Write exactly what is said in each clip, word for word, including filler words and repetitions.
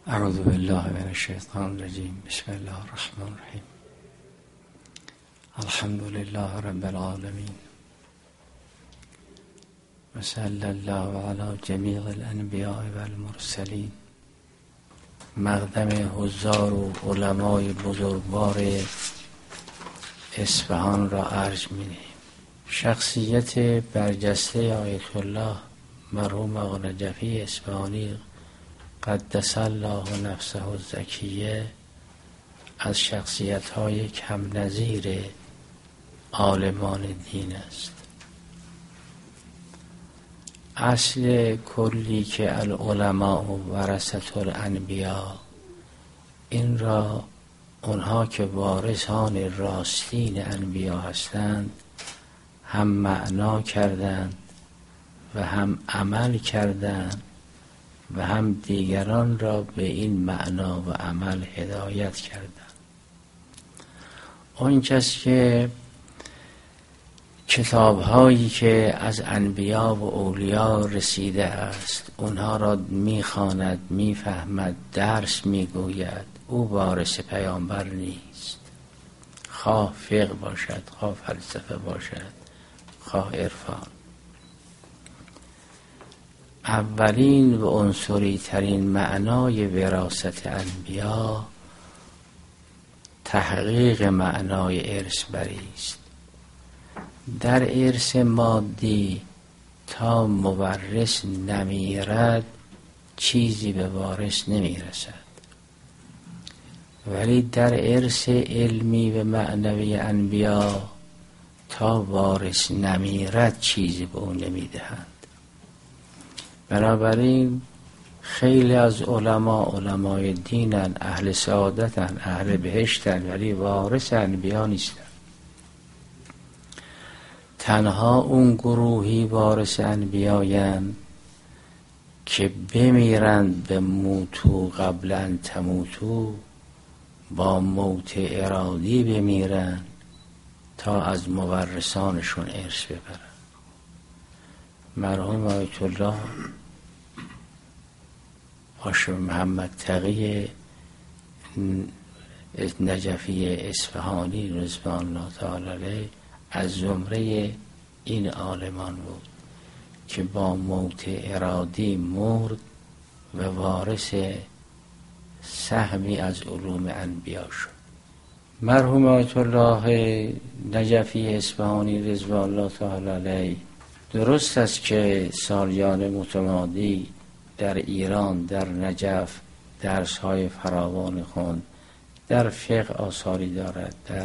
اعوذ بالله من الشیطان الرجیم. بسم الله الرحمن الرحیم. الحمد لله رب العالمین و صلی الله علی جمیع الانبیاء و المرسلین. مقدم حضار و علمای بزرگوار اصفهان را عرض می‌نهیم. شخصیت برجسته آیت الله مرحوم آقا نجفی اصفهانی قدس الله نفسه الزکیه از شخصیت‌های کم نظیر عالمان دین است. اصل کلی که العلماء ورثة الانبیاء، این را اونها که وارثان راستین انبیا هستند هم معنا کردند و هم عمل کردند و هم دیگران را به این معنا و عمل هدایت کردند. اون کس که کتاب‌هایی که از انبیا و اولیا رسیده است اونها را می‌خواند، می‌فهمد، درس می‌گوید، او وارث پیامبر نیست. خواه فقه باشد، خواه فلسفه باشد، خواه عرفان. اولین و عنصری ترین معنای وراثت انبیا تحقیق معنای ارث بری است. در ارث مادی تا مورث نمیرد چیزی به وارث نمیرسد، ولی در ارث علمی و معنوی انبیا تا وارث نمیرد چیزی به اون نمیدهند. بنابراین خیلی از علما علمای دینن، اهل سعادتن، اهل بهشتن، ولی وارث انبیا نیستن. تنها اون گروهی وارث انبیایند که بمیرند به موتو قبل ان تموتو، با موت ارادی بمیرند تا از مورثانشون ارث ببرند. مرحوم آیت الله هاشم محمد تقی نجفی اصفهانی رضوان الله تعالی علیه از زمره این عالمان بود که با موت ارادی مرد و وارث سهمی از علوم انبیا شد. مرحوم آیت الله نجفی اصفهانی رضوان الله تعالی علیه درست است که سالیان متمادی در ایران، در نجف درس های فراوان خوند، در فقه آثاری دارد، در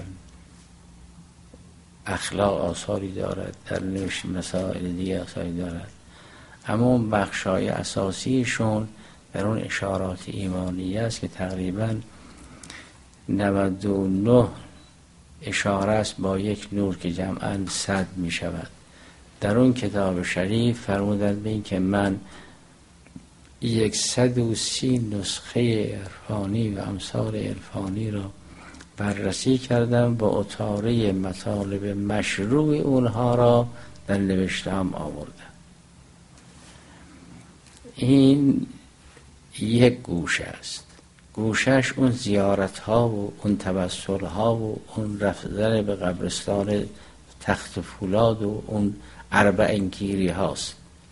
اخلاق آثاری دارد، در نوشت مسائل دیگه آثاری دارد، اما اون بخشای اساسیشون در اون اشارات ایمانیه است که تقریبا نود و نه اشاره است با یک نور که جمعاً صد می شود. در اون کتاب شریف فرمودند به این که من یکصد و سی نسخه عرفانی و امثال عرفانی را بررسی کردم، با اطاره مطالب مشروع اونها را در نوشته‌ام آوردم. این یک گوشه است. گوشش اون زیارت ها و اون توسل ها و اون رفتن به قبرستان تخت فولاد و اون اربعین گیری هاست.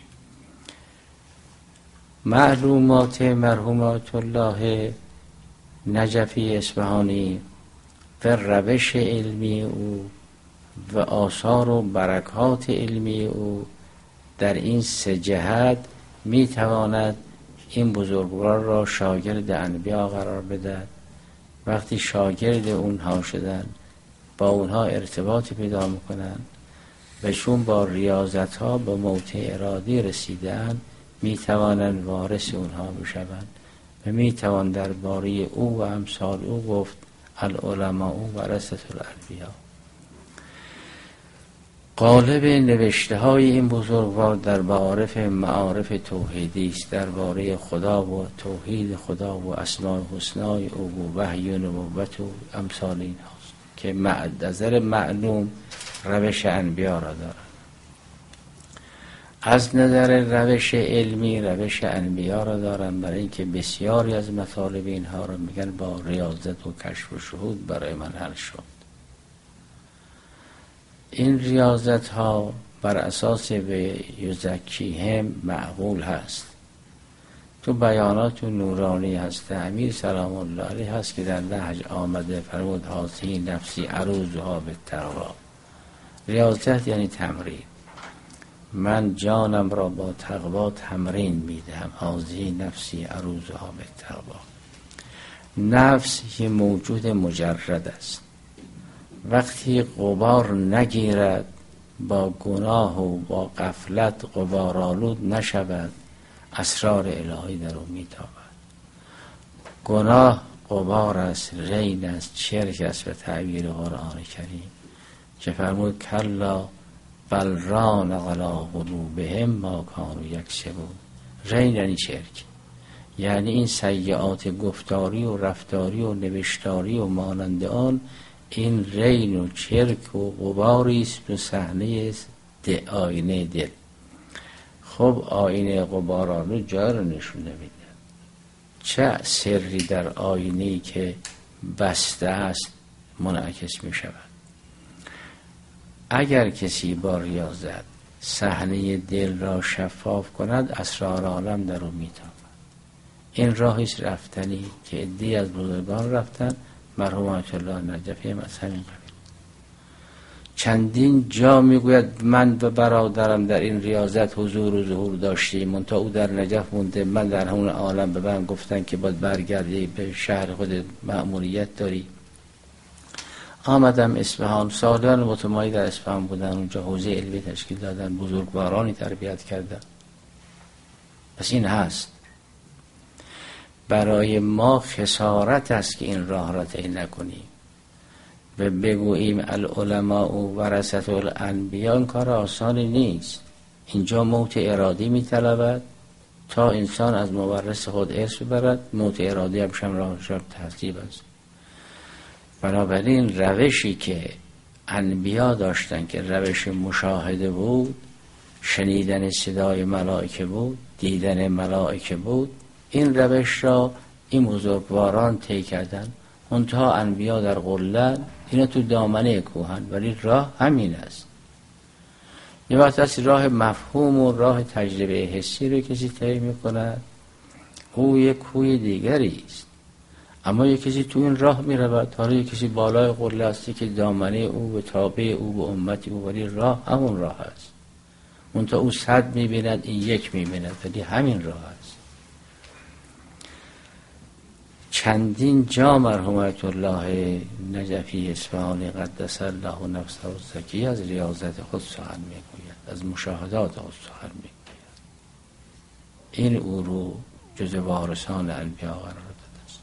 معلومات مرحوم آیت الله نجفی اصفهانی و روش علمی او و آثار و برکات علمی او در این سه جهت می تواند این بزرگوار را شاگرد انبیا قرار بدهد. وقتی شاگرد اونها شدن با اونها ارتباط پیدا میکنن و چون با ریاضت ها به موت ارادی رسیدن می توانند وارث اونها بشوند و می توان درباره او و امثال او گفت العلماء ورثة الانبیاء. قالب نوشته های این بزرگوار در معارف معارف توحیدی است، درباره خدا و توحید خدا و اسماء الحسنی او و وحی و نبوت و امثال این هاست که نظر معلوم روش انبیا را دارد. از نظر روش علمی روش انبیا را دارن، برای اینکه بسیاری از مطالب اینها را میگن با ریاضت و کشف و شهود برای من حل شد. این ریاضت ها بر اساس به یزکیهم معقول هست. تو بیانات نورانی هست امیر سلام الله علیه هست که در نهج آمده فرمود هاذی نفسی عروضها بالتقوا. ریاضت یعنی تمرین. من جانم را با تقوا تمرین میدهم. هاذی نفسی عروضها بالتقوا. نفس یه موجود مجرد است. وقتی غبار نگیرد، با گناه و با غفلت غبارآلود نشود، اسرار الهی در او میتابد. گناه غبار است، رین است، چرک است به تعبیر قرآن کریم که فرمود کلا بل ران علی قلوبهم ما کانوا یکسبون. رین یعنی چرک، یعنی این سیئات گفتاری و رفتاری و نوشتاری و مانند آن، این رین و چرک و غباری است تو صحنه آینه دل. خب آینه غبارآلود جا رو نشون نمیده. چه سری در آینه‌ای که بسته است منعکس می شود. اگر کسی با ریاضت صحنه دل را شفاف کند، اسرار عالم در او می تابد. این راهیست رفتنی که عده‌ای از بزرگان رفتن، مرحوم آیت الله نجفی هم از همین قبیل. چندین جا میگوید من و برادرم در این ریاضت حضور و ظهور داشتیم، منتها او در نجف مونده، من در همون عالم. به من گفتن که باید برگردی به شهر خود، مأموریت داری. آمدم اصفهان، سالان متمایی در اصفهان بودن، اونجا حوزه علمی تشکیل دادن، بزرگوارانی تربیت کردن. پس این هست. برای ما خسارت است که این راه را طی نکنیم و بگوییم العلماء و ورثة الانبیاء. این کار آسانی نیست. اینجا موت ارادی می طلبد تا انسان از مورث خود ارث ببرد. موت ارادی هم شمران شب تحضیب است. بنابراین روشی که انبیا داشتن که روش مشاهده بود، شنیدن صدای ملائکه بود، دیدن ملائکه بود، این روش را این بزرگواران طی کردن. منتها انبیا در قلن، اینا تو دامنه کوهن، ولی راه همین است. یه وقت از راه مفهوم و راه تجربه حسی رو کسی طی میکند، او یک کوی دیگری است. اما یک کسی تو این راه میرود، حالا یک کسی بالای قله هستی که دامنه او به تابع او به امتی او، ولی راه همون راه است. منتها او صد میبیند، این یک میبیند، ولی همین راه است. چندین جا مرحوم آیت الله نجفی اصفهانی قدس الله نفسه الزکی از ریاضت خود سخن میگوید، از مشاهدات خود سخن میگوید. این او رو جز وارثان انبیا قرار داده است.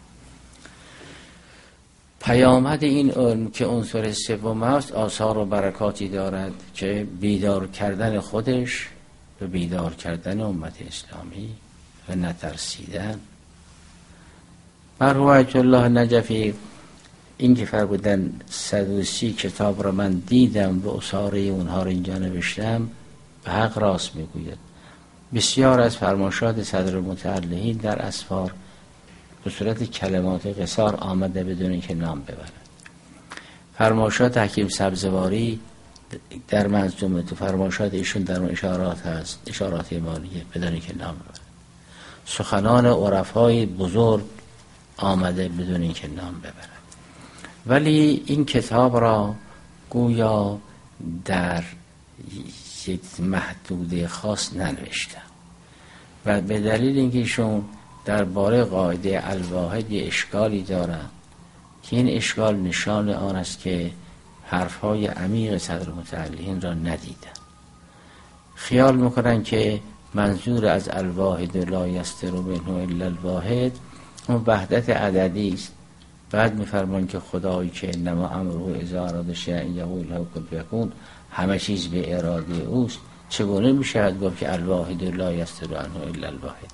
پیامد این علم که عنصر سوم است، آثار و برکاتی دارد که بیدار کردن خودش و بیدار کردن امت اسلامی و نترسیدن. مرحوم آیت الله نجفی این که فرمودن صد و سی کتاب را من دیدم و اصاره اونها را اینجا نوشتم، به حق راست میگوید. بسیار از فرمایشات صدر متعلقین در اسفار به صورت کلمات قصار آمده بدون اینکه نام ببرد. فرمایشات حکیم سبزواری در منظومه تو فرمایشات ایشون در اون اشارات هست، اشارات ایمانیه، بدون اینکه نام ببرد. سخنان عرفای بزرگ آمده بدون اینکه نام ببرد. ولی این کتاب را گویا در یک محدوده خاص ننوشتم و به دلیل اینکه ایشون درباره قاعده الواحد یه اشکالی دارن که این اشکال نشان آن است که حرفهای عمیق صدر متعلقین را ندیدن. خیال میکنن که منظور از الواحد لا یستر منه الا الواحد اون وحدت عددی است. بعد میفرمان که خدایی که انما امره اذا اراد شیئا یقول له کن فیکون، همه چیز به اراده اوست. چگونه میشه گفت که الواحد لا یستر عنه الا الواحد؟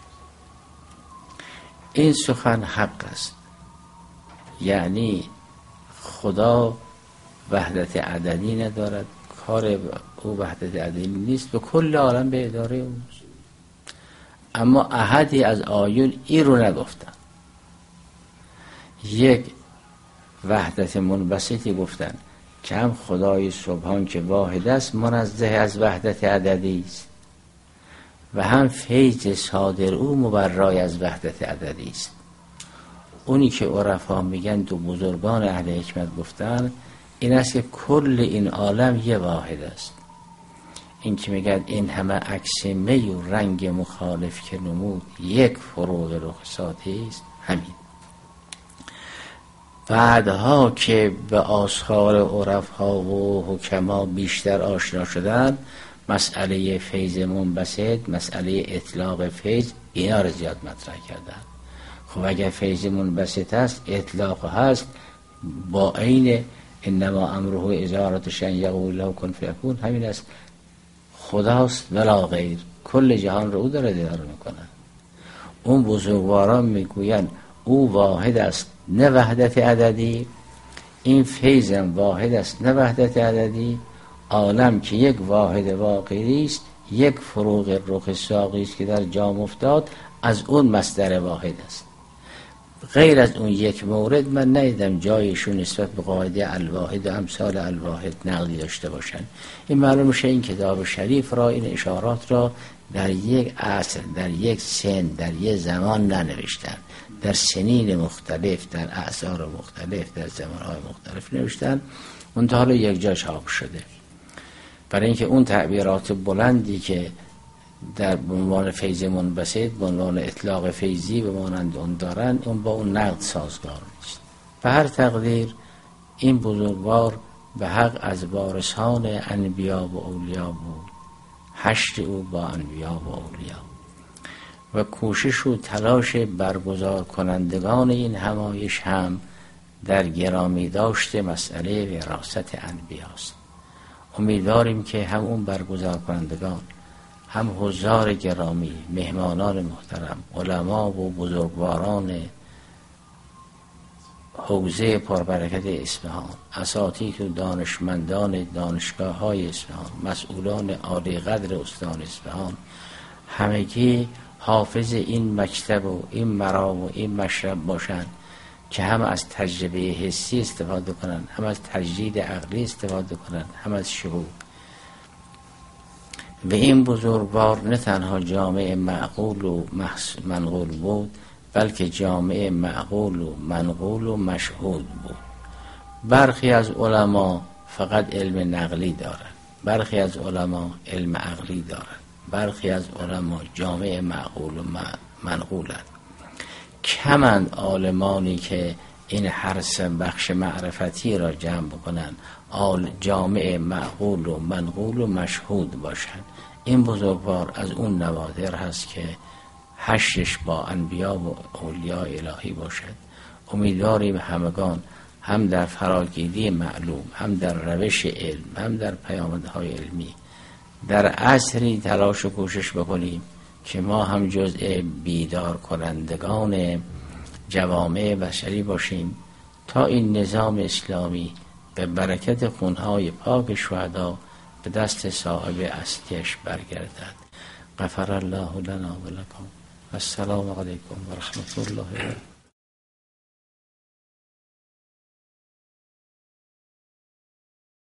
این سخن حق است. یعنی خدا وحدت عددی ندارد، کار او وحدت ادبی نیست، به کل عالم به اداره اوست. اما احدی از آیون این رو نگفتن. یک وحدت منبسطی گفتن که هم خدای سبحان که واحد است منزه از وحدت عددی است و هم فیض صادر او مبرای از وحدت عددی است. اونی که عرفا میگن دو بزرگان اهل حکمت گفتن این است که کل این عالم یه واحد است. این که میگن این همه عکس می و رنگ مخالف که نمود یک فروغ رخصاتی است، همین. بعدها که به آثار عرفا و حکما بیشتر آشنا شدن، مسئله فیض منبسط، مسئله اطلاق فیض، اینا رو زیاد مطرح کردن. خب اگر فیض منبسط هست، اطلاق هست، با عین انما امره اذا اراد شیئا یقول له کن فیکون، همین است. خداست ولا غیر، کل جهان رو او داره اداره میکنه. اون بزرگواران میگوین او واحد است نه وحدت عددی، این فیضم واحد است نه وحدت عددی. عالم که یک واحد واقعی است، یک فروغ رخ ساقی است که در جام افتاد، از اون مصدر واحد است. غیر از اون یک مورد من ندیدم جایشون نسبت به قاعده الواحد و امثال الواحد نقدی داشته باشن. این معلوم میشه این کتاب شریف را، این اشارات را در یک عصر، در یک سن، در یک زمان ننوشتن، در سنین مختلف، در اعصار مختلف، در زمانهای مختلف نوشتن. اون تا حالا یک جا چاپ شده. برای اینکه اون تعبیرات بلندی که در عنوان فیض منبسط، به عنوان اطلاق فیضی به مانند اون دارن، اون با اون نقد سازگار نیست. به هر تقدیر این بزرگوار به حق از وارثان انبیا و اولیا بود، حشر او با انبیا و اولیا و کوشش و تلاش برگزار کنندگان این همایش هم در گرامی داشت مسئله وراثت انبیاست. امیدواریم که هم اون برگزار کنندگان، هم حضار گرامی، مهمانان محترم، علما و بزرگواران حوزه پربرکت اصفهان، اساتید و دانشمندان دانشگاه های اصفهان، مسئولان عالی قدر استان اصفهان، همگی حافظ این مکتب و این مرام و این مشرب باشند که هم از تجربه حسی استفاده کنند، هم از تجدید عقلی استفاده کنند، هم از شهود. و این بزرگوار نه تنها جامعه معقول و منقول بود، بلکه جامعه معقول و منقول و مشهود بود. برخی از علما فقط علم نقلی دارند، برخی از علما علم عقلی دارند، برخی از علما جامعه معقول و منقولند. کمند عالمانی که این هر سه بخش معرفتی را جمع بکنن، آل جامعه معقول و منقول و مشهود باشند. این بزرگوار از اون نوادر هست که حشرش با انبیا و اولیاء الهی باشد. امیدواریم همگان هم در فراگیری معلوم، هم در روش علم، هم در پیامدهای علمی در عصری تلاش و کوشش بکنیم که ما هم جزء بیدار کنندگان جوامع بشری باشیم تا این نظام اسلامی به برکت خونهای پاک شهدا به دست صاحب اصلیش برگردد. غفر الله لنا و لکم. السلام علیکم و رحمت الله و